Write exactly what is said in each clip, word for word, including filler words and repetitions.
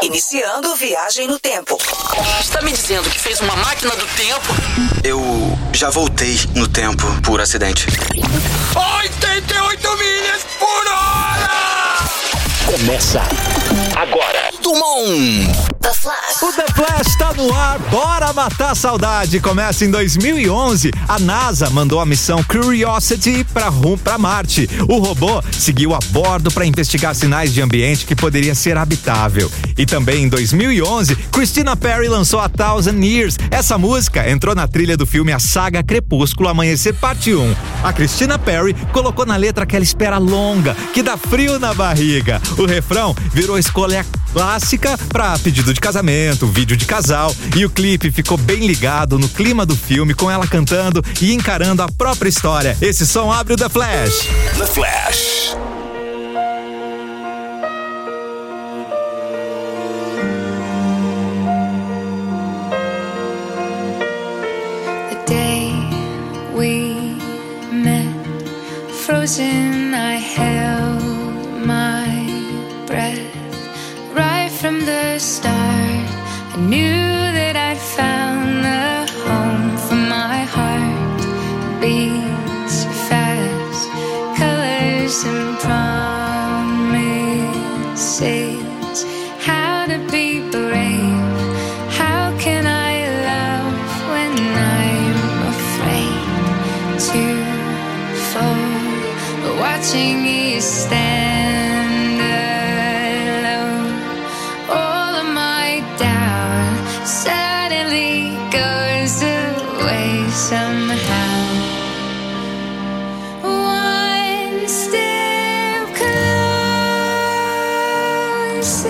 Iniciando viagem no tempo. Está me dizendo que fez uma máquina do tempo? Eu já voltei no tempo por acidente. oitenta e oito milhas por hora! Começa agora. Dumont. The Flash. O The Flash tá no ar, bora matar a saudade. Começa em dois mil e onze, a NASA mandou a missão Curiosity para rum para Marte. O robô seguiu a bordo para investigar sinais de ambiente que poderia ser habitável. E também em dois mil e onze, Christina Perri lançou a Thousand Years. Essa música entrou na trilha do filme A Saga Crepúsculo Amanhecer Parte um. A Christina Perri colocou na letra aquela espera longa que dá frio na barriga. O refrão virou escolha clássica para pedido de casamento, vídeo de casal, e o clipe ficou bem ligado no clima do filme, com ela cantando e encarando a própria história. Esse som abre o The Flash. The Flash. The day we met, frozen, I held my breath. Right from the start, I knew that I'd found the home for my heart. Beats fast, colors and promises. How to be brave, how can I love when I'm afraid to fall? Watching you stand somehow. One step closer.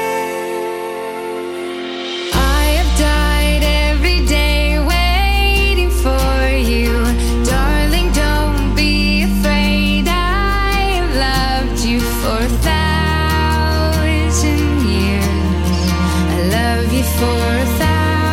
I have died every day waiting for you. Darling, don't be afraid. I have loved you for a thousand years. I love you for a thousand.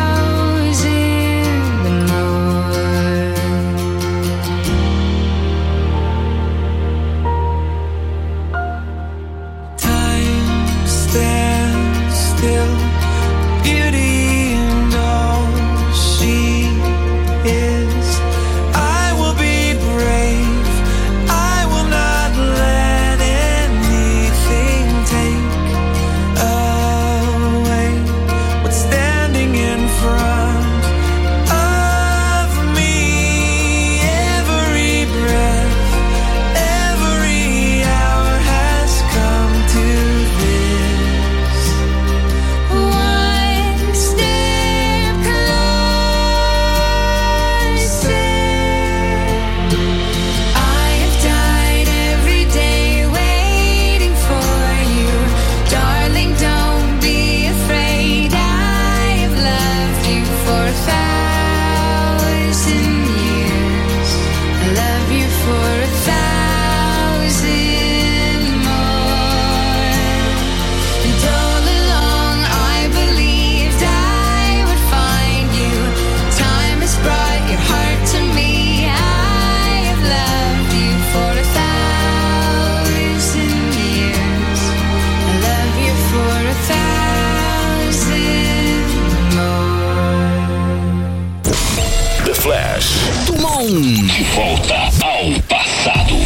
De volta ao passado.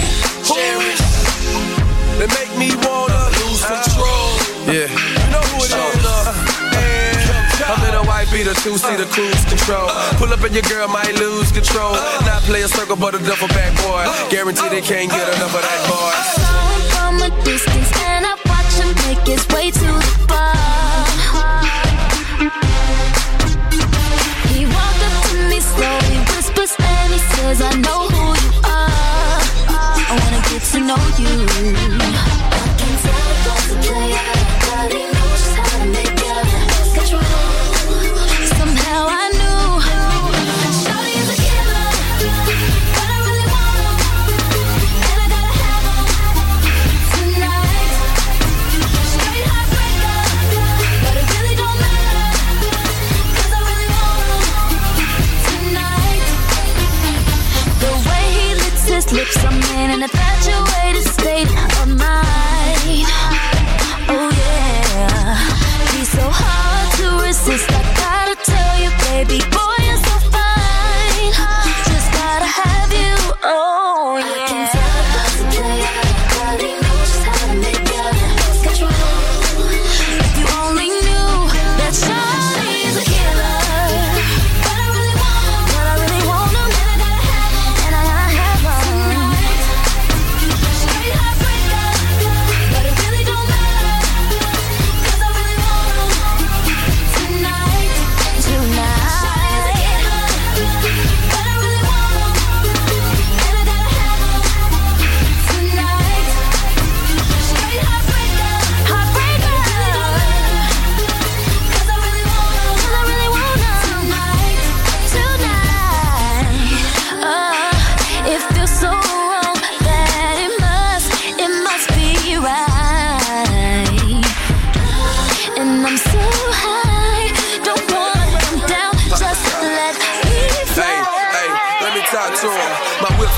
They make me wanna lose control. Yeah, you know who it is. I'm in a white beater, two-seater cruise control. Pull up and your girl might lose control. Not play a circle, but a duffel bag boy. Guarantee they can't get enough of that boy. I saw him from a distance and I watch him make his way to the bar. He walked up to me slowly, whispers and he says, I know who you are. I wanna get to know you. I can tell he wants to play out, but he knows just how to make out. Lose control. Somehow I knew Shawty is a killer, but I really want him, and I gotta have him tonight. Straight heartbreaker, but it really don't matter, 'cause I really want him tonight. The way he licks his lips, I'm in an infatuated state of mind.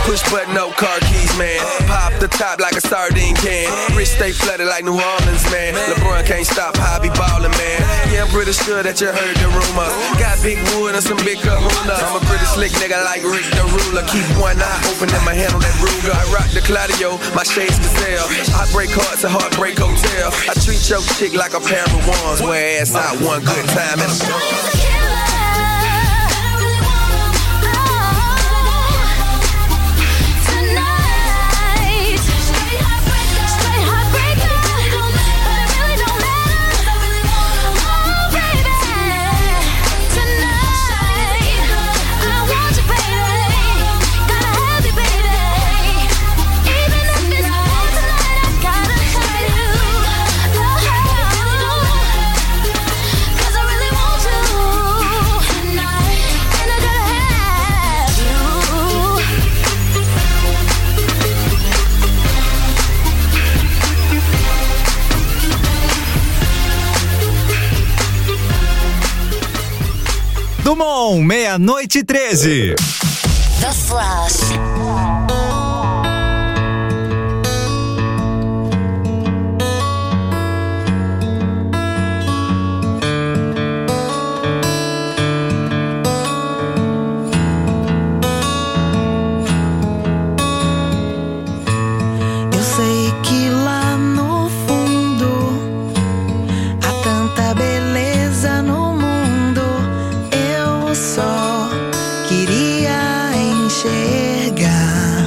Push button, no car keys, man. Pop the top like a sardine can. Wrist stay flooded like New Orleans, man. LeBron can't stop, I be ballin', man. Yeah, I'm pretty sure that you heard the rumor. Got big wood and some big kahuna. I'm a pretty slick nigga like Rick the Ruler. Keep one eye open and my hand on that Ruger. I rock the Claudio, my shades Gazelle. I break hearts at Heartbreak Hotel. I treat your chick like a pair of wands. Wear ass out one good time and I'm gone. Dumont, meia-noite e treze. The Flash. Eu sei que lá no fundo há tanta beleza no mundo. Eu só queria enxergar.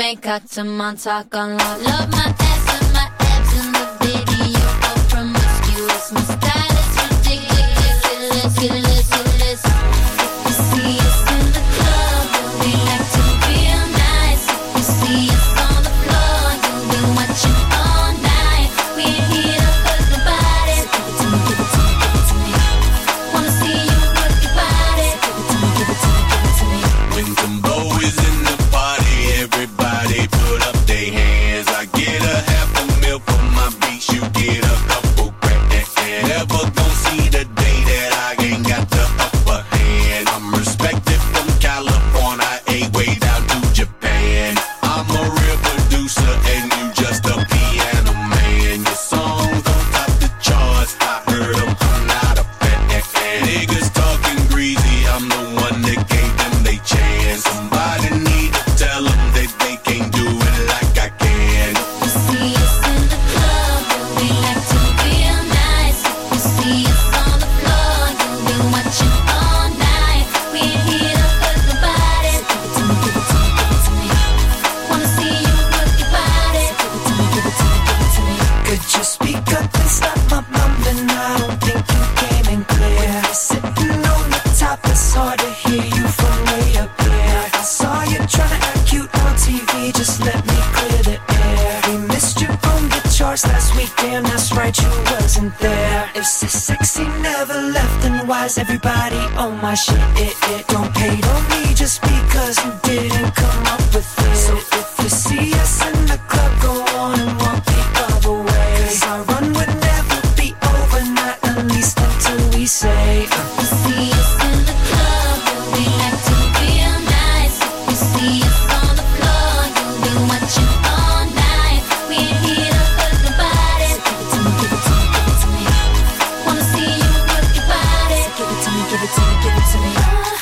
Bangkok to Montauk on love. Love my ass and my abs in the video. All promiscuous, my style is ridiculous. Ridiculous, ridiculous. If you see us in the club, we like to feel nice. If you see us on the floor, you'll be watching all night. We ain't here to hurt nobody. So give it to me, give it to me, give it to me. Wanna see you work your body. Give it to me, give it to me, give it to me. When Timbo is in the party, everybody put up their hands. I get a half a mil for my beats, you get a couple grand. Never gon' see the day that I ain't got the upper hand. I'm respected from California, a way down to Japan. I'm a real producer and you just a piano man. Your songs don't top the charts, I heard them, I'm not a fan. Niggas talking greasy, I'm the one that gave them they chance. Somebody need to tell them that they can't do it like I can. You see us in the club, we like to feel nice. You see us on the floor, you'll be watching all night. We ain't here to hurt nobody. So give it to me, give it to me, give it to me. Wanna see you work your body. So give it to me, give it to me, give it to me. Could you speak up and stop my mumbling? I don't think you came in clear. When you're sitting on the top, it's hard to hear you from way up here. I saw you trying to act cute on T V, just let me clear the air. We missed you on the charts last week, damn, that's right, you wasn't there. If so sexy never left, then why's everybody on my shit? It, it don't pay on me just because you didn't come up with it. So if you see us in the club, go on and walk the other way. 'Cause our run would never be over, not at least until we say uh. You see us in the club, we like to feel nice. If you see us on the floor, you'll be watching all night. We ain't here to hurt nobody. So give it to me, give it to me, give it to me. Wanna see you work your body. So give it to me, give it to me, give it to me.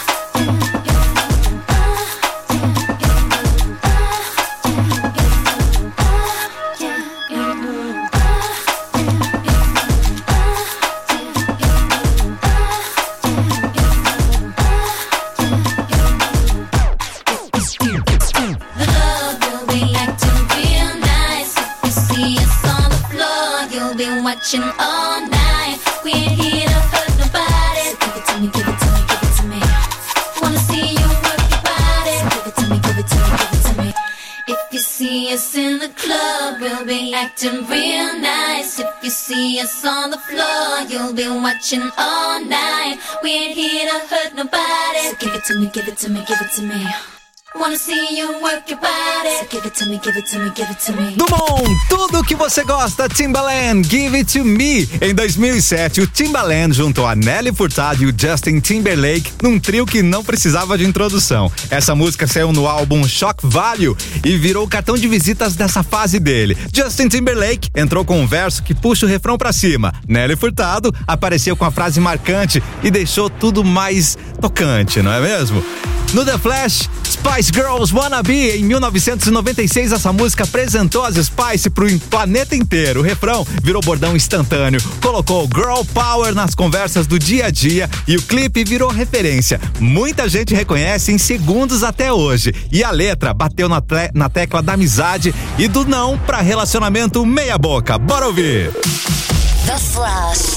The club will be acting real nice. If you see us on the floor, you'll be watching all night. We ain't here to hurt nobody. So give it to me, give it to me, give it to me. Wanna see you work your body. So give it to me, give it to me, give it to me. If you see us in the club, we'll be acting real nice. If you see us on the floor, you'll be watching all night. We ain't here to hurt nobody. So give it to me, give it to me, give it to me. Wanna see you work your body. So give it to me, give it to me, give it to me. Dumont, tudo que você gosta, Timbaland, Give It To Me. Em dois mil e sete, o Timbaland juntou a Nelly Furtado e o Justin Timberlake num trio que não precisava de introdução. Essa música saiu no álbum Shock Value e virou o cartão de visitas dessa fase dele. Justin Timberlake entrou com um verso que puxa o refrão pra cima. Nelly Furtado apareceu com a frase marcante e deixou tudo mais tocante, não é mesmo? No The Flash, Spice Girls Wanna Be, em mil novecentos e noventa e seis, essa música apresentou as Spice pro planeta inteiro. O refrão virou bordão instantâneo, colocou Girl Power nas conversas do dia a dia e o clipe virou referência. Muita gente reconhece em segundos até hoje. E a letra bateu na, tle- na tecla da amizade e do não pra relacionamento meia boca. Bora ouvir! The Flash.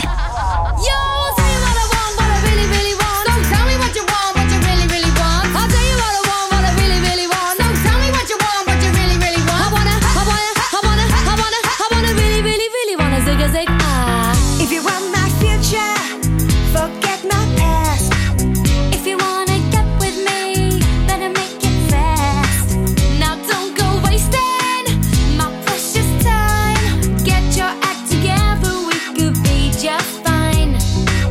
Yo, tell you what I want, what I really, really want. Don't tell me what you want, what you really, really want. I'll tell you what I want, what I really, really want. Don't tell me what you want, what you really, really want. I wanna, I wanna, I wanna, I wanna, I wanna really, really, really wanna zig a zig ah. If you want my future, forget my past. If you wanna get with me, better make it fast. Now don't go wasting my precious time. Get your act together, we could be just fine.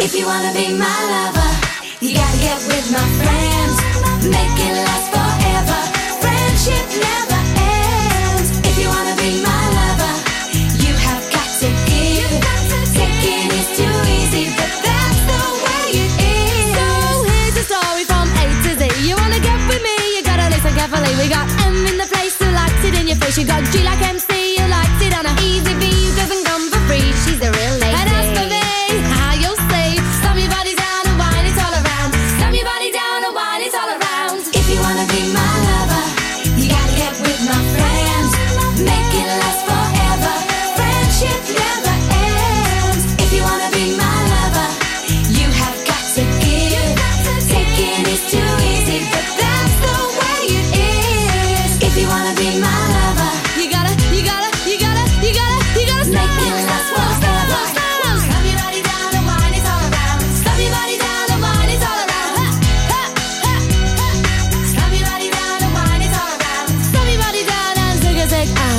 If you wanna be my lover, you gotta get with my friends. Make it last forever. Friendship never ends. If you wanna be my lover, you have got to give. Taking is too easy, but that's the way it is. So here's a story from A to Z. You wanna get with me, you gotta listen carefully. We got M in the place who likes it in your face. You got G like M C who likes it on a easy V who doesn't come for free. She's the real lady. And as for me, how you'll see, slam your body down and wine it all around. Slam your body down and wine it all around. If you wanna be my lover, you gotta get with my friends. Make it last forever. Friendship never ends. If you wanna be my lover, you have got to give. Taking is too easy, but that's the way it is. If you wanna be my lover, you gotta, you gotta, you gotta, you gotta, you gotta make it last forever. Slam your body down and wine it all around. Slam your body down and wine it all around. Ha, ha, ha, ha. Slam your body down and wine it all around. Slam your body down and zig a zig ah.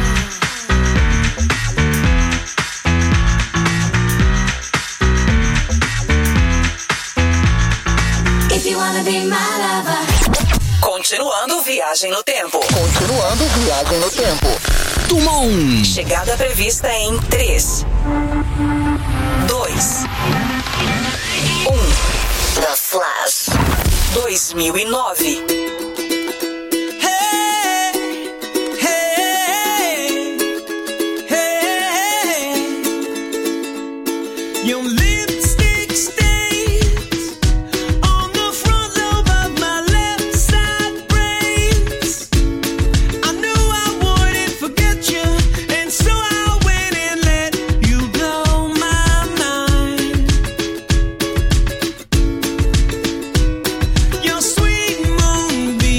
If you wanna be my lover. Continuando viagem no tempo. Continuando viagem no tempo. Turma um. Chegada prevista em três, dois, um. The Flash. dois mil e nove. Your lipstick stains on the front lobe of my left side brains. I knew I wouldn't forget you, and so I went and let you blow my mind. Your sweet moonbeam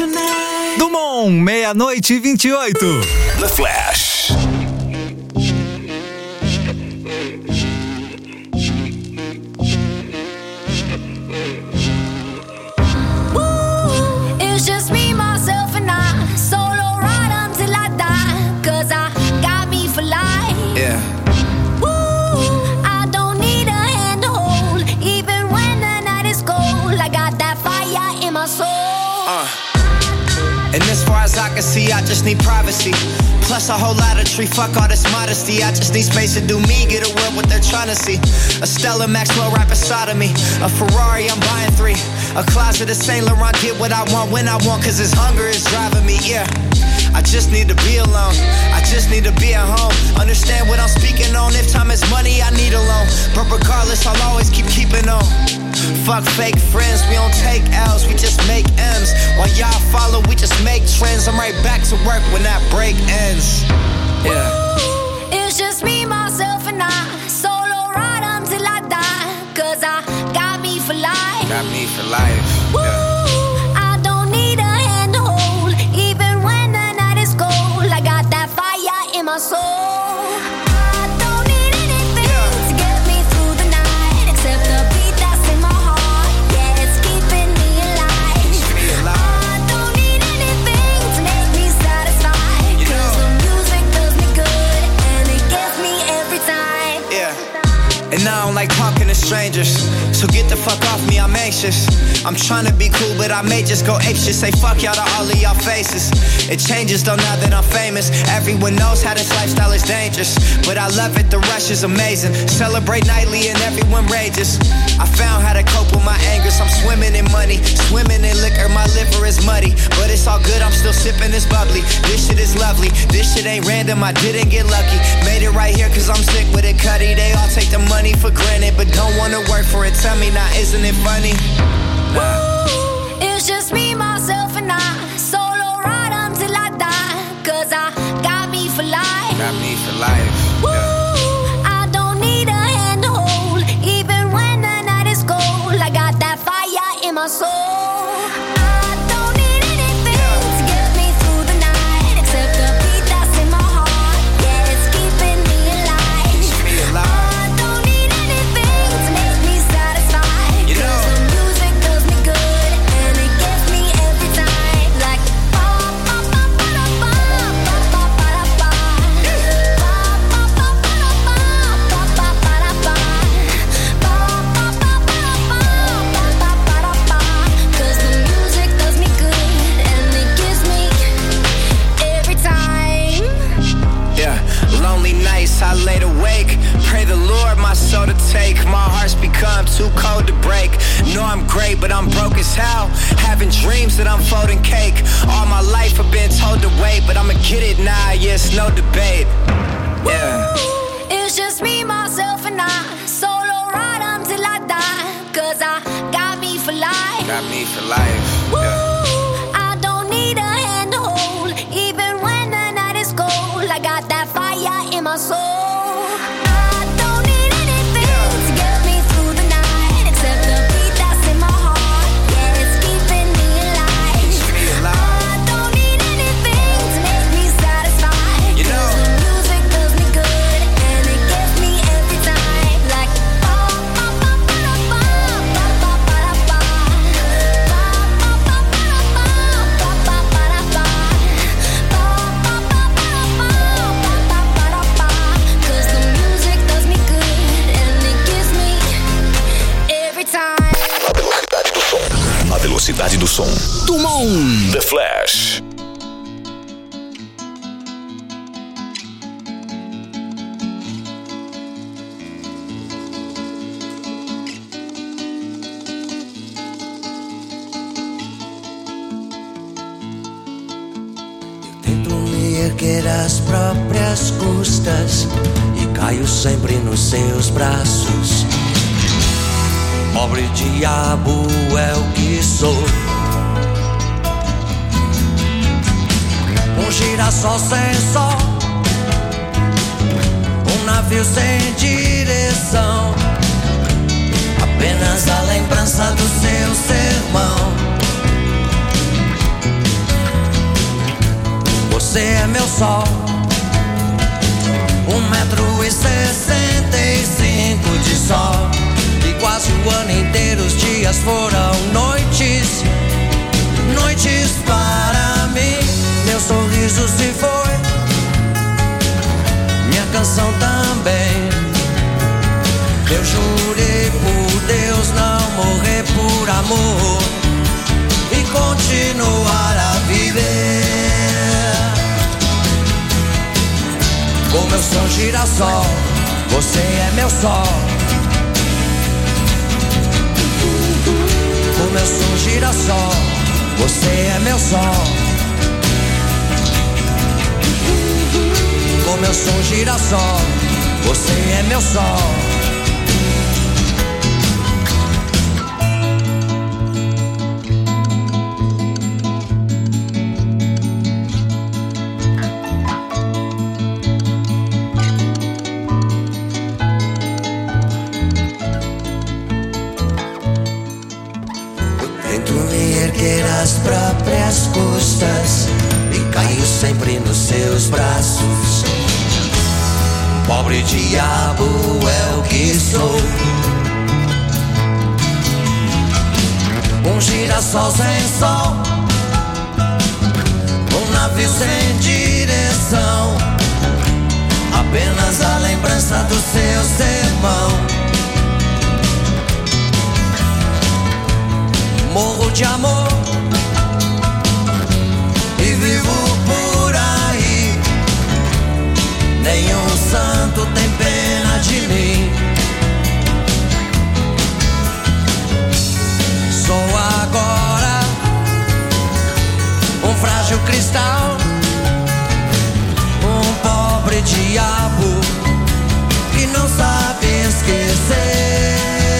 Dumont, meia-noite e vinte e oito. The Flash. It's just me, myself, and I. Solo ride until I die. Cause I got me for life. Yeah. Woo, I don't need a hand to hold. Even when the night is cold, I got that fire in my soul. Uh. And as far as I can see, I just need privacy. Plus a whole lot of tree, fuck all this modesty. I just need space to do me, get away what they're trying to see. A Stella Maxwell right beside of me. A Ferrari, I'm buying three. A closet of Saint Laurent, get what I want when I want. Cause this hunger is driving me, yeah. I just need to be alone. I just need to be at home. Understand what I'm speaking on. If time is money, I need a loan. But regardless, I'll always keep keeping on. Fuck fake friends, we don't take L's, we just make M's. While y'all follow, we just make trends. I'm right back to work when that break ends. Yeah. It's just me, myself, and I. Solo ride until I die. Cause I got me for life. Got me for life. Woo, Yeah. I don't need a hand to hold. Even when the night is cold, I got that fire in my soul. I don't need anything to get me through the night except the beat that's in my heart. Yeah, it's keeping me alive. I don't need anything to make me satisfied. Cause the music does me good and it gets me every time. Yeah. And I don't like talking to strangers, so get the fuck off me, I'm anxious. I'm trying to be cool, but I may just go apeshit. Say fuck y'all to all of y'all faces. It changes though now that I'm famous. Everyone knows how this lifestyle is dangerous, but I love it, the rush is amazing. Celebrate nightly and everyone rages. I found how to cope with my angers. I'm swimming in money, swimming in liquor. My liver is muddy, but it's all good, I'm still sipping this bubbly. This shit is lovely, this shit ain't random, I didn't get lucky. Made it right here cause I'm sick with it, Cuddy. They all take the money for granted, but don't wanna work for it. Tell me now, isn't it funny? Nah. It's just me, myself, and I. Solo ride until I die. Cause I got me for life. Got me for life. Woo, Yeah. I don't need a hand to hold. Even when the night is cold, I got that fire in my soul. I don't need anything to get me through the night except the beat that's in my heart. Yeah, it's keeping me alive. Keep me alive. I don't need anything to make me satisfied. You know. Cause the music does me good and it gets me every time. Like ba ba ba ba da ba ba ba ba da ba. Ba ba ba ba da ba ba ba ba da ba. Ba ba ba ba da ba ba ba ba da ba. Cause the music does me good and it gives me every time. Yeah, lonely nights I laid awake. Pray the Lord my soul to take. My heart's become too cold to break. Know I'm great, but I'm broke as hell. Having dreams that I'm folding cake. All my life I've been told to wait, but I'ma get it now, yeah, it's no debate. Yeah. It's just me, myself, and I. Solo ride until I die. Cause I got me for life. Got me for life. Woo, Yeah. I don't need a hand to hold. Even when the night is cold, I got that fire in my soul. I don't need anything to get me through the night except the beat that's in my heart. Yeah, it's keeping me alive. Keep me alive. I don't need anything to make me satisfied. You know. Cause the music does me good and it gets me every time. Like ba ba ba ba da ba ba ba ba da ba. Ba ba ba ba da ba ba ba ba da ba. Ba ba ba ba da ba ba ba ba da ba. Cause the music does me good and it gives me every time. Na velocidade do som. Dumont. The Flash. Tento me erguer às próprias custas e caio sempre nos seus braços. Pobre diabo é o que sou. Um girassol sem sol, um navio sem direção, apenas a lembrança do seu sermão. Você é meu sol. Um metro e sessenta e cinco de sol. E quase o ano inteiro os dias foram noites. Noites para mim. Meu sorriso se foi, minha canção também. Eu jurei por Deus não morrer por amor e continuar a viver. Como eu sou girassol, você é meu sol. Como eu sou girassol, você é meu sol. Como eu sou girassol, você é meu sol. Às próprias custas e caio sempre nos seus braços. Pobre diabo é o que sou, um girassol sem sol, um navio sem direção, apenas a lembrança do seu sermão. Morro de amor e vivo por aí. Nenhum santo tem pena de mim. Sou agora um frágil cristal, um pobre diabo que não sabe esquecer.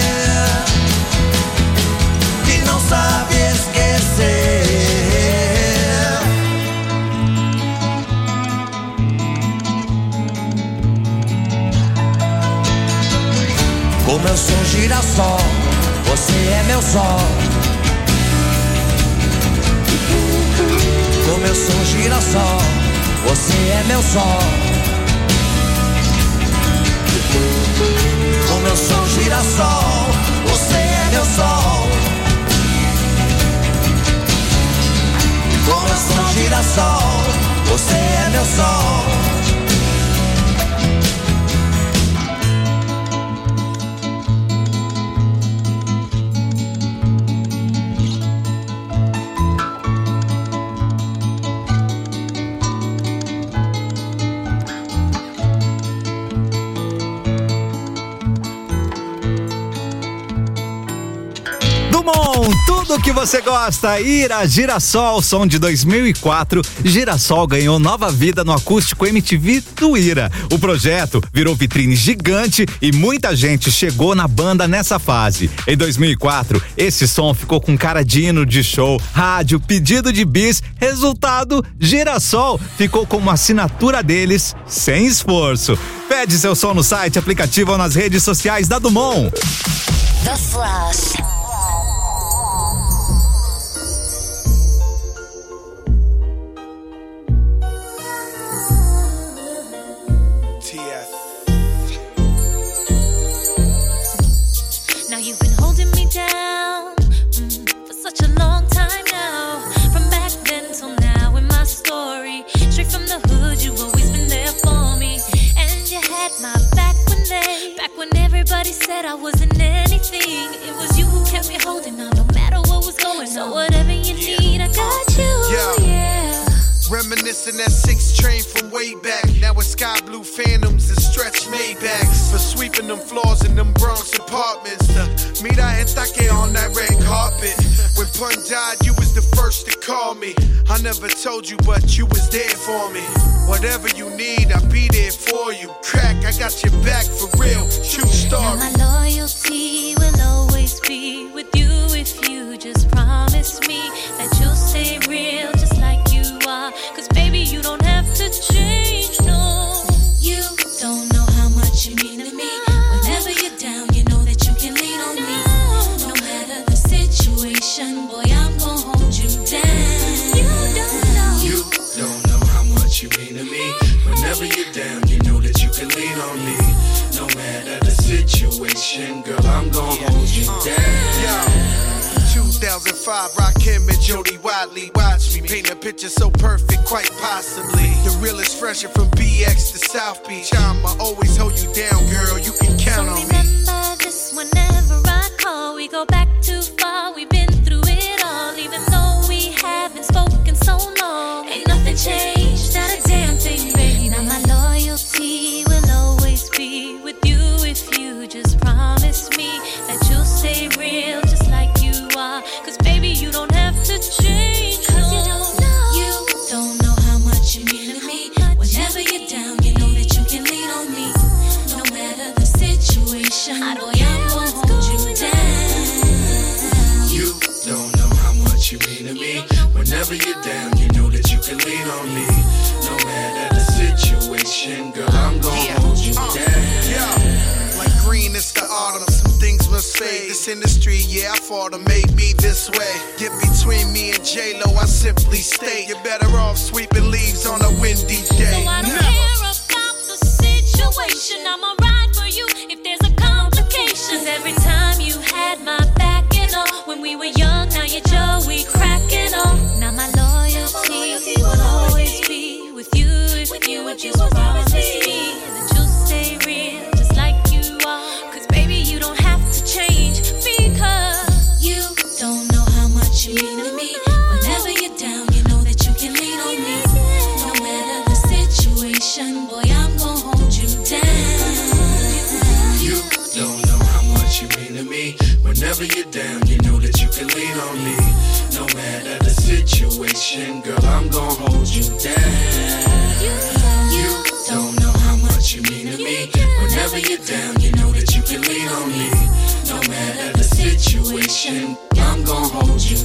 Sabe esquecer. Como eu sou girassol, você é meu sol. Como eu sou girassol, você é meu sol. Como eu sou girassol, você é meu sol. Como eu sou girassol, você é meu sol. Tudo que você gosta, Ira Girassol, som de dois mil e quatro. Girassol ganhou nova vida no acústico M T V do Ira. O projeto virou vitrine gigante e muita gente chegou na banda nessa fase. Em dois mil e quatro, esse som ficou com cara de hino de show, rádio, pedido de bis. Resultado, Girassol ficou como assinatura deles, sem esforço. Pede seu som no site, aplicativo ou nas redes sociais da Dumont. The Flash. Everybody said I wasn't anything. It was you who kept me holding on, no matter what was going on. So whatever you need, I got you. Yeah. yeah. Reminiscing that six train from way back. Now it's sky blue phantoms and stretch Maybachs. For sweeping them floors in them Bronx apartments. To meet I gente on that red carpet. When Pun died, you was the first to call me. I never told you, but you was there for me. Whatever you need, I'll be there for you. Crack, I got your back for real. True story. Now my loyalty will always be with you if you just promise me that you'll stay real just like you are. Cause baby, you don't have to change, no. You don't know how much you mean to me. Whenever you're down, you know that you can lean on me. No matter the situation, boy, I'm gonna hold you down. You don't know. You don't know how much Kim and Jody Watley. Watch me paint a picture so perfect, quite possibly. The realest fresher from B X to South Beach. I'ma always hold you down, girl, you can count on me. Remember this whenever I call. We go back too far, we've been through it all. Even though we haven't spoken so long, ain't nothing changed, not a damn thing, baby. Now my loyalty will always be with you if you just promise me that you'll stay real just like you are. Cause baby, you don't have to change. Cause you don't know, you don't know how much you mean to me. Whenever you're down, you know that you can lean on me. No matter the situation, I don't boy, I'm gonna hold you down. You don't know how much you mean to me. Whenever you're down, you know that you can lean on me. No matter the situation, girl, I'm gonna yeah. hold you uh, down. Yeah. Like green, it's the autumn. Some things must fade. This industry, yeah, I fought them, made me this way. Get between me and J-Lo, I simply state you're better off sweeping leaves on a windy day. So I don't Never. care about the situation. I'ma ride for you if there's a complication. Cause every time you had my back and all, when we were young, now you're Joey cracking on. Now my loyalty will always be with you if you would just promise me that you'll stay real just like you are. Cause baby, you don't have to change because you don't know how much you mean to me. Whenever you're down, you know that you can lean on me. No matter the situation, boy, I'm gonna hold you down. You don't know how much you mean to me. Whenever you're down, you know that you can lean on me. No matter the situation, girl, I'm gonna hold you down. You don't know how much you mean to me. Whenever you're down, you know that you can lean on me. No matter the situation, I'm gonna hold you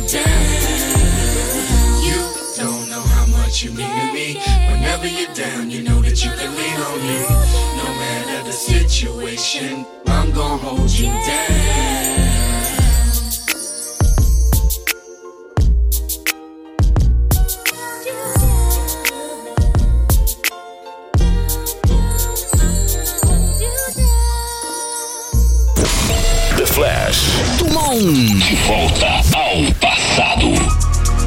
down. You don't know how much you mean to me. Whenever you're down, you know that you can lean on me. No matter the situation, I'm gonna hold you down. The Flash. Dumont. De volta ao passado.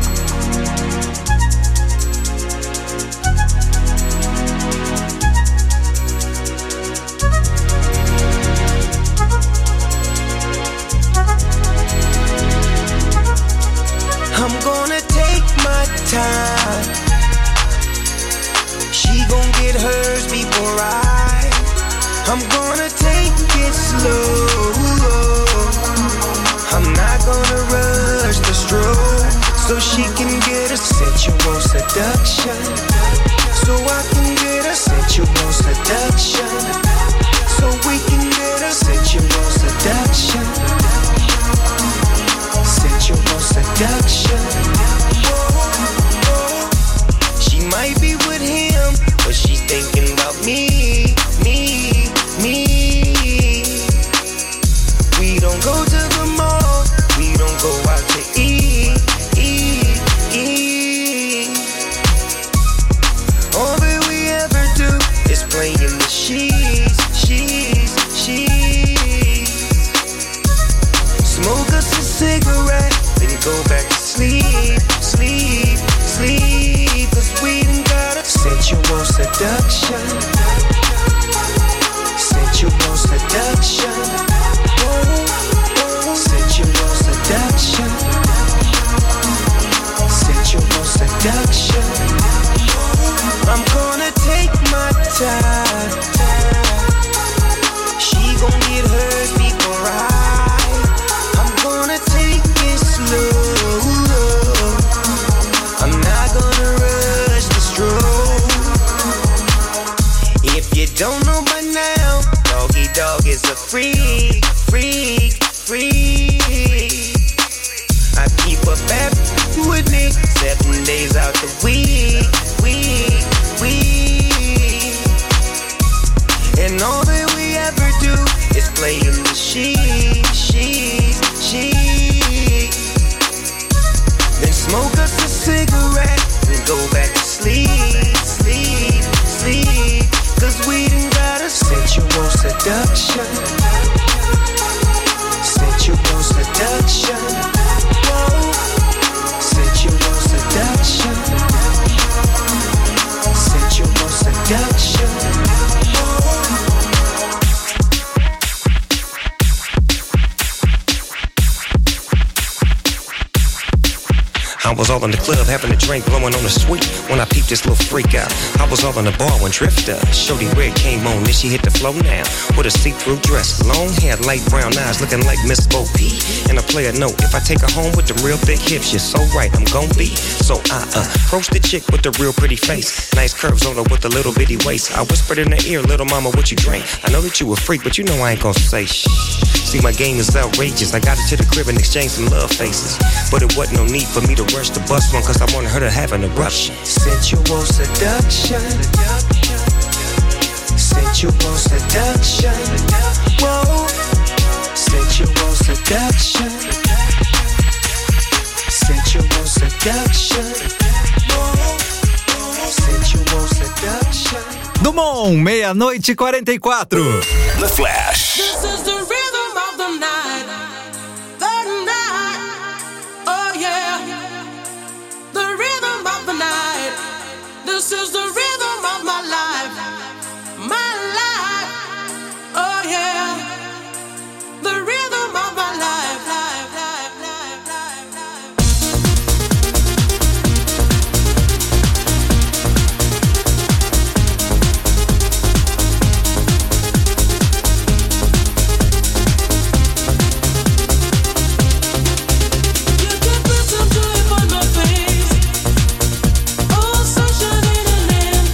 I'm gonna take my time. She gon' get hers before I. I'm gonna take it slow. I'm not gonna rush the stroke, so she can get a sensual seduction. So I can get a sensual seduction. So we can get a sensual seduction. Sensual seduction. Oh, oh. She might be with him, but she's thinking about me, me, me. We don't go to the mall, we don't go out to eat, eat, eat. All that we ever do is play in the sheets, sheets, sheets. Smoke us a cigarette, then go back to sleep, sleep, sleep. Cause we done got a sensual seduction. Sensual seduction. Oh, oh. Sensual seduction. Sensual seduction. I'm gonna take my time. She gon' get hers before I. I'm gonna take it slow. I'm not gonna rush the stroke. If you don't know by now, Doggy Dog is a freak, freak, freak. I keep a bad with me seven days out the week, week, week. And all that we ever do is play in the sheets, sheets, sheets. Then smoke us a cigarette and go back to sleep, sleep, sleep. Cause we done got a sensual seduction. Sensual seduction. Whoa. all in the club, having a drink, blowing on the sweet. When I peeped this little freak out, I was all in the bar when Drifter, Shorty Red came on, then she hit the flow now. With a see-through dress, long hair, light brown eyes, looking like Miss Bo Peep. And I play a note, if I take her home with the real thick hips, you're so right, I'm gon' be. So I uh, approached the chick with the real pretty face, nice curves on her with a little bitty waist. I whispered in her ear, little mama, what you drink? I know that you a freak, but you know I ain't gon' say shh. See, my game is outrageous. I got her to the crib and exchanged some love faces, but it wasn't no need for me to rush the bus one, cause I wanted her to have an eruption. Sensual seduction, sensual seduction, whoa. Sensual seduction, sensual seduction, whoa. Sensual seduction. Dumont, meia-noite e quarenta e quatro. The Flash. This is the rhythm of the night, the night, oh yeah. The rhythm of the night, this is the rhythm of my life, my life, oh yeah. The rhythm of my life, life, life, life, life, life. You can put some joy upon my face. Oh, sunshine in an end.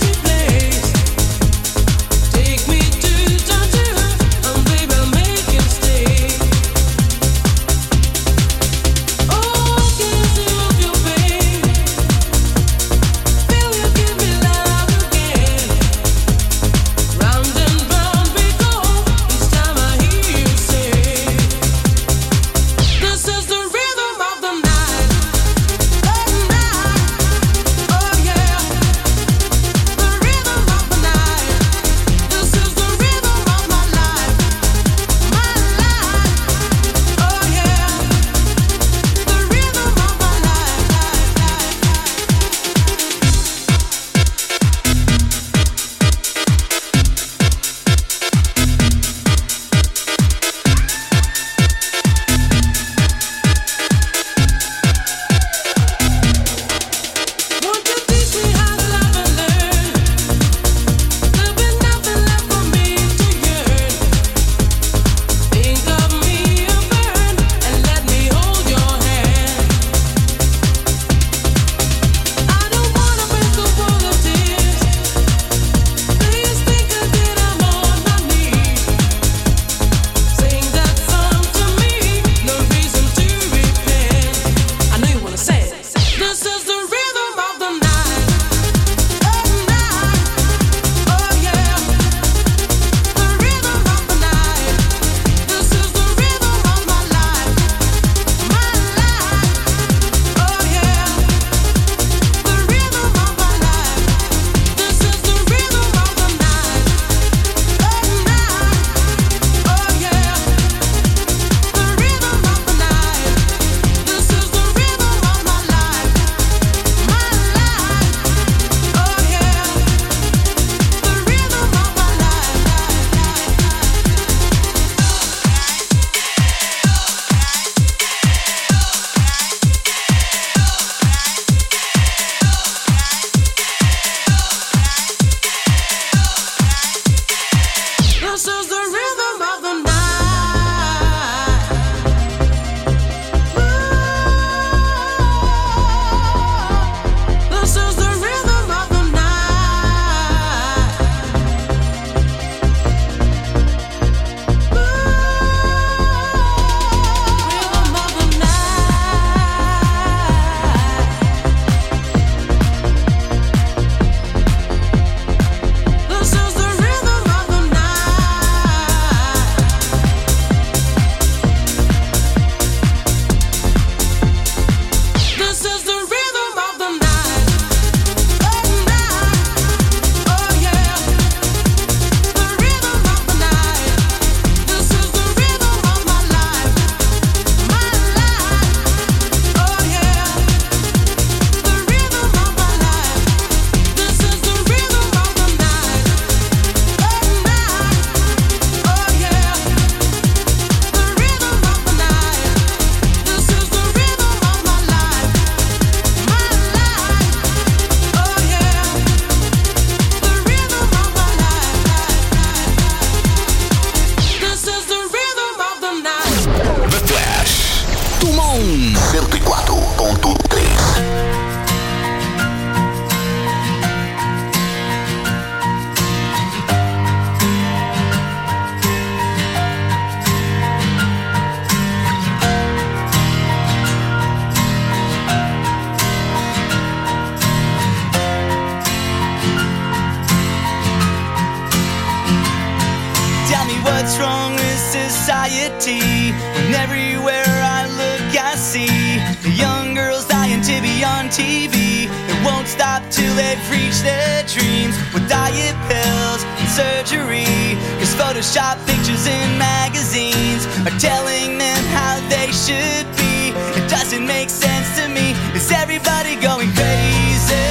society. When everywhere I look I see the young girls dying to be on T V. It won't stop till they've reached their dreams with diet pills and surgery. Cause Photoshop pictures in magazines are telling them how they should be. It doesn't make sense to me. Is everybody going crazy?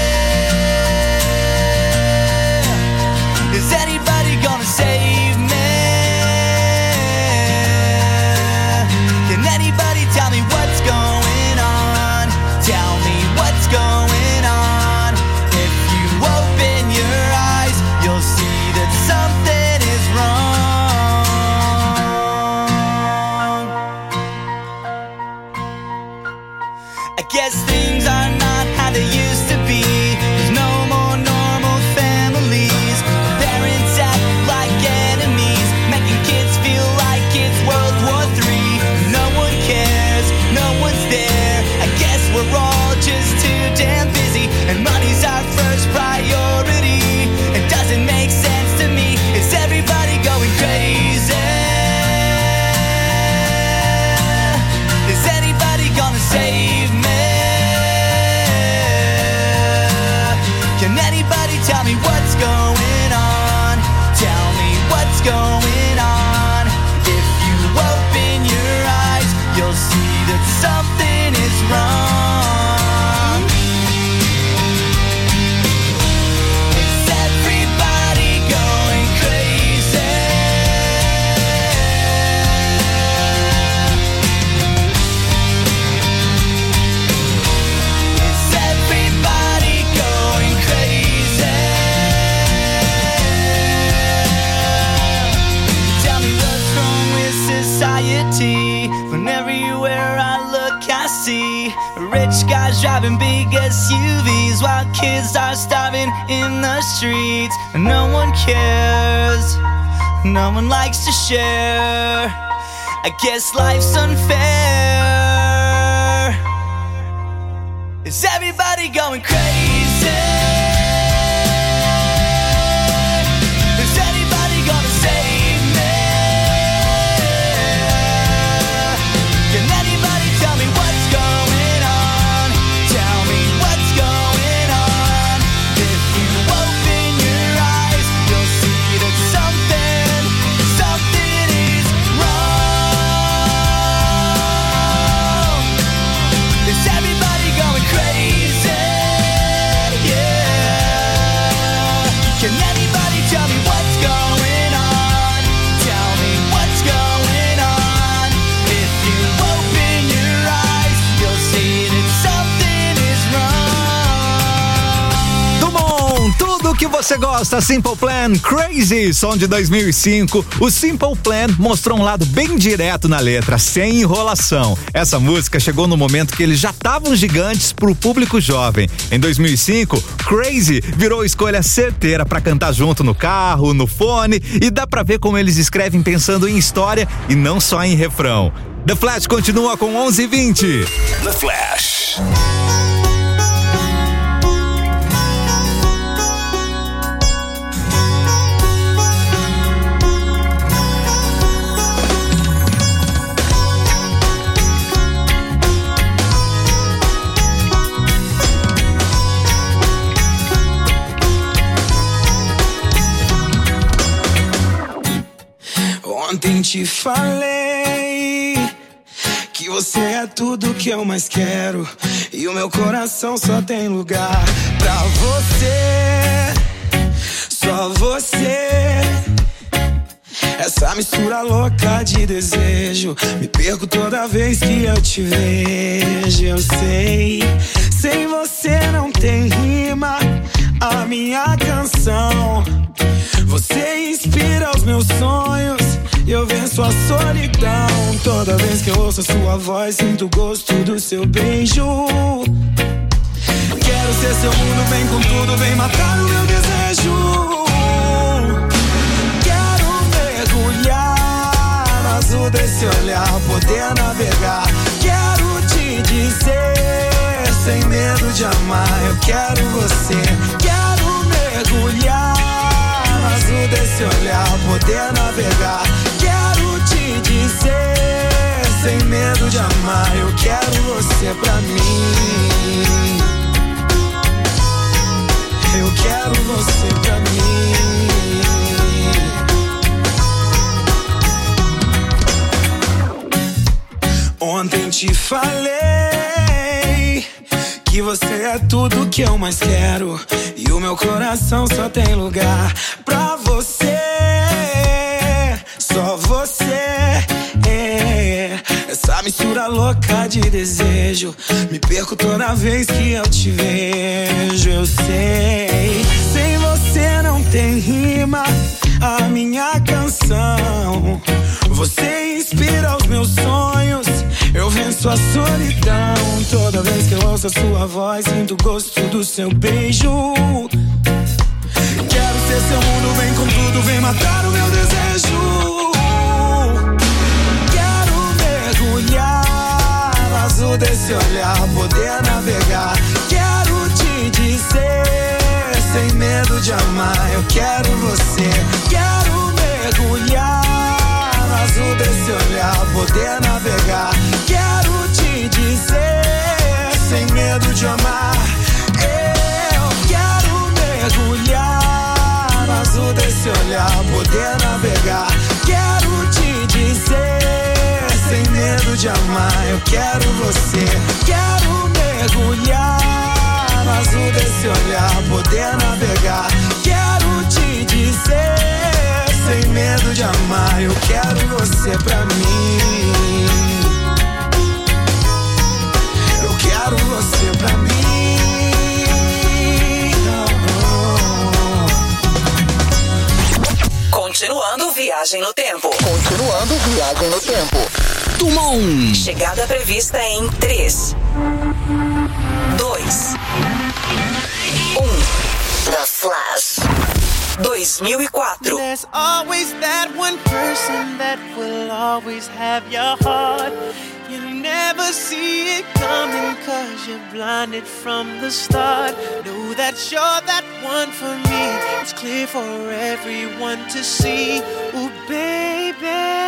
Is anybody gonna save me? Can anybody tell me what's going on? Tell me what's going on. If you open your eyes, you'll see that something is wrong. I guess things are not how they used to be. There's no more normal families. Parents act like enemies, making kids feel like it's World War Three. No one cares, no one's there. I guess we're all just too damn busy, and money's our first priority. It doesn't make sense to me. Is everybody going crazy? Is anybody gonna save me? Can anybody tell me what's going on? Tell me what's going on. If you open your eyes, you'll see that something is wrong. Is everybody going crazy? Is everybody going crazy? Tell me what's wrong with society. When everywhere I look I see rich guys driving big S U Vs while kids are starving in the streets. And no one cares, no one likes to share. I guess life's unfair. Is everybody going crazy? Is anybody gonna save me? Can anybody tell me what's going on? Tell me what's going on. If you open your eyes, you'll see that something, something is wrong. Is everybody going crazy? Yeah. Can anybody tell me what's going on? Tell me what's going on. If you open your eyes, you'll see that something is wrong. Dumont, tudo que você gosta. Simple Plan, Crazy, som de dois mil e cinco. O Simple Plan mostrou um lado bem direto na letra, sem enrolação. Essa música chegou no momento que eles já estavam gigantes pro público jovem. Em dois mil e cinco, Crazy virou escolha certeira pra cantar junto no carro, no fone, e dá pra ver como eles escrevem pensando em história e não só em refrão. The Flash continua com onze e vinte. The Flash. Ontem te falei que você é tudo que eu mais quero, e o meu coração só tem lugar pra você, só você. Essa mistura louca de desejo, me perco toda vez que eu te vejo. Eu sei, sem você não tem rima a minha canção. Você inspira os meus sonhos e eu venço a solidão. Toda vez que eu ouço a sua voz, sinto o gosto do seu beijo. Quero ser seu mundo, vem com tudo, vem matar o meu desejo. No azul desse olhar, poder navegar. Quero te dizer, sem medo de amar, eu quero você. Quero mergulhar no azul desse olhar, poder navegar. Quero te dizer, sem medo de amar. Eu quero você pra mim. Eu quero você pra mim. Ontem te falei que você é tudo que eu mais quero, e o meu coração só tem lugar pra você. Só você é essa mistura louca de desejo. Me perco toda vez que eu te vejo. Eu sei, sem você não tem rima a minha canção. Você inspira os meus sonhos, eu venço a solidão. Toda vez que eu ouço a sua voz, sinto o gosto do seu beijo. Quero ser seu mundo, vem com tudo, vem matar o meu desejo. Quero mergulhar no azul desse olhar, poder navegar. Quero te dizer, sem medo de amar, eu quero você. Quero mergulhar no azul desse olhar, poder navegar. Quero te dizer, sem medo de amar, eu quero mergulhar no azul desse olhar, poder navegar. Quero te dizer, sem medo de amar, eu quero você. Quero mergulhar no azul desse olhar, poder navegar. Quero te dizer, sem medo de amar, eu quero você pra mim. Eu quero você pra mim. Continuando Viagem no Tempo. Continuando Viagem no Tempo. Dumont. Chegada prevista em três, dois, um. The Flash. dois mil e quatro. There's always that one person that will always have your heart. You never see it coming cause you're blinded from the start. Know that you're that one for me. It's clear for everyone to see. Ooh, baby.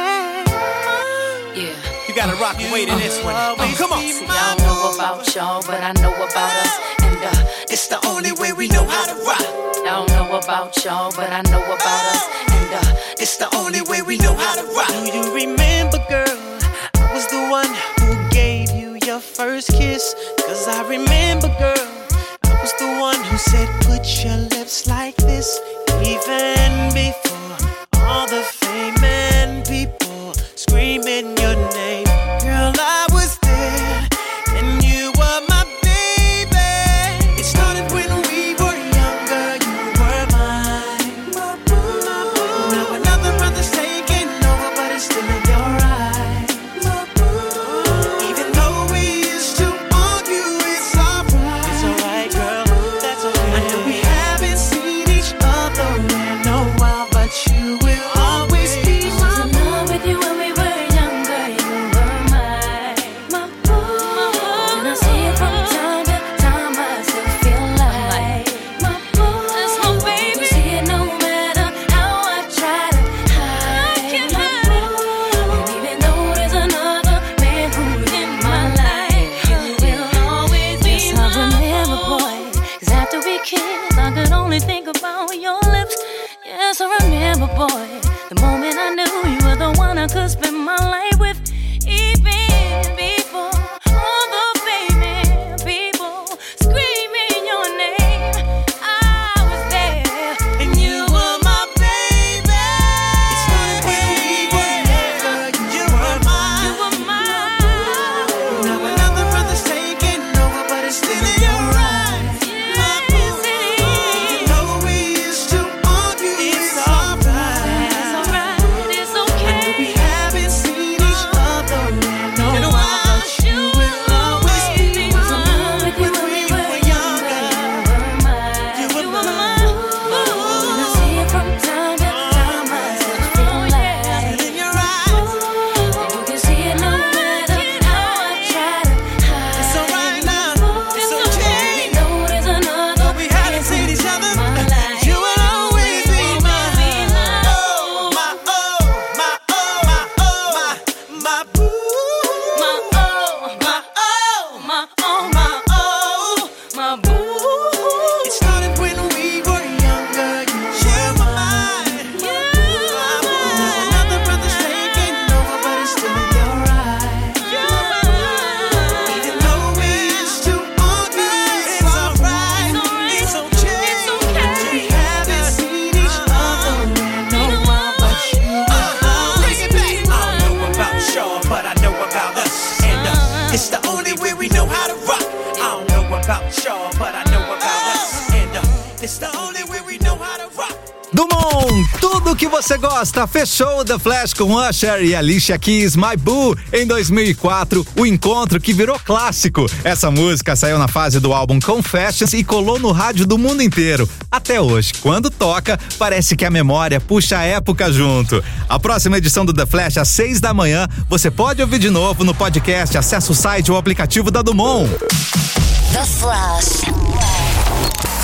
Yeah. You gotta rock and wait in this one. Oh, come on. See, I don't know about y'all, but I know about us. And uh, it's the only way we know how to rock. I don't know about y'all, but I know about us. And uh, it's the only way we know how to rock. Do you remember, girl? I was the one who gave you your first kiss. Cause I remember, girl, I was the one who said put your lips like this. Even before all the fame and people screaming your name. Girl, I was there and you were my baby. It started when we were younger, you were mine. My boo, my boo. Now another brother's taking over, but it's still in your eyes. My boo. Even though we used to argue, it's alright. It's alright, girl, that's okay. I know we haven't seen each other in a while, but you will always be my I was in love with you when we were younger. You were mine, my boo. And I see it from time to time. I still feel like my boo. That's my baby. You see it no matter how I try to hide. My boo. And even though there's another man who's in my life, you will always be yes, I remember, boy. Cause after we kissed, I could only think about your lips. Yes, I remember, boy. The moment I knew you were the one I could spend my life with. Even before all the famous people screaming your name, I was there and you were my baby. It started when we were younger, you were mine. You were mine. Now another brother's taking over, but it's still in your eyes. My boo. Even though we used to argue, it's alright. It's alright, it's okay. We haven't seen each It's the only way we know how to rock. Dumont, tudo que você gosta, fechou The Flash com Usher e Alicia Keys, My Boo. Em dois mil e quatro, o encontro que virou clássico. Essa música saiu na fase do álbum Confessions e colou no rádio do mundo inteiro. Até hoje, quando toca, parece que a memória puxa a época junto. A próxima edição do The Flash, às seis da manhã, você pode ouvir de novo no podcast. Acesse o site ou aplicativo da Dumont. The Flash.